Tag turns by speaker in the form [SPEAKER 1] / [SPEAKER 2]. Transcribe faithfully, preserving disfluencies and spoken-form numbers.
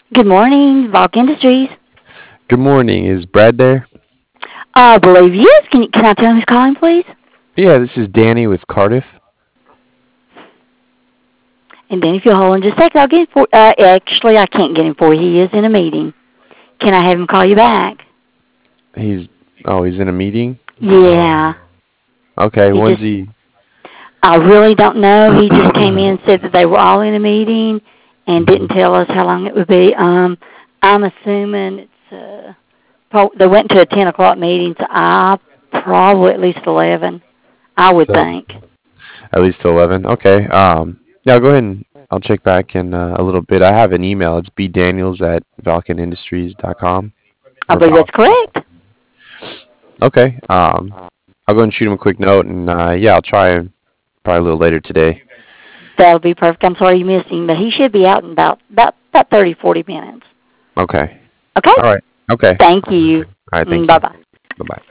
[SPEAKER 1] Good morning, Valk Industries.
[SPEAKER 2] Good morning. Is Brad there?
[SPEAKER 1] I believe yes. Can, you, can I tell him who's calling, please?
[SPEAKER 2] Yeah, this is Danny with Cardiff.
[SPEAKER 1] And then if you'll hold on just a second, I'll get him for. Uh, actually, I can't get him for you. He is in a meeting. Can I have him call you back?
[SPEAKER 2] He's oh, he's in a meeting.
[SPEAKER 1] Yeah.
[SPEAKER 2] Okay,
[SPEAKER 1] He
[SPEAKER 2] when's
[SPEAKER 1] just.
[SPEAKER 2] he?
[SPEAKER 1] I really don't know. He just came in and said that they were all in a meeting, and didn't
[SPEAKER 2] Mhm.
[SPEAKER 1] tell us how long it would be. Um, I'm assuming it's. Uh, pro- they went to a ten o'clock meeting, so I probably at least eleven. I would
[SPEAKER 2] So
[SPEAKER 1] think.
[SPEAKER 2] at least till eleven. Okay. Um. Yeah, I'll go ahead and I'll check back in uh, a little bit. I have an email. It's bdaniels at valken industries dot com.
[SPEAKER 1] I
[SPEAKER 2] Or
[SPEAKER 1] believe that's
[SPEAKER 2] Valken.
[SPEAKER 1] correct.
[SPEAKER 2] Okay. Um. I'll go and shoot him a quick note, and uh, yeah, I'll try him probably a little later today.
[SPEAKER 1] That'll be perfect. I'm sorry you missed him, but he should be out in about about about thirty, forty minutes.
[SPEAKER 2] Okay.
[SPEAKER 1] Okay?
[SPEAKER 2] All right. Okay.
[SPEAKER 1] Thank you.
[SPEAKER 2] All right.
[SPEAKER 1] Mm,
[SPEAKER 2] Thank you.
[SPEAKER 1] bye-bye.
[SPEAKER 2] Bye bye.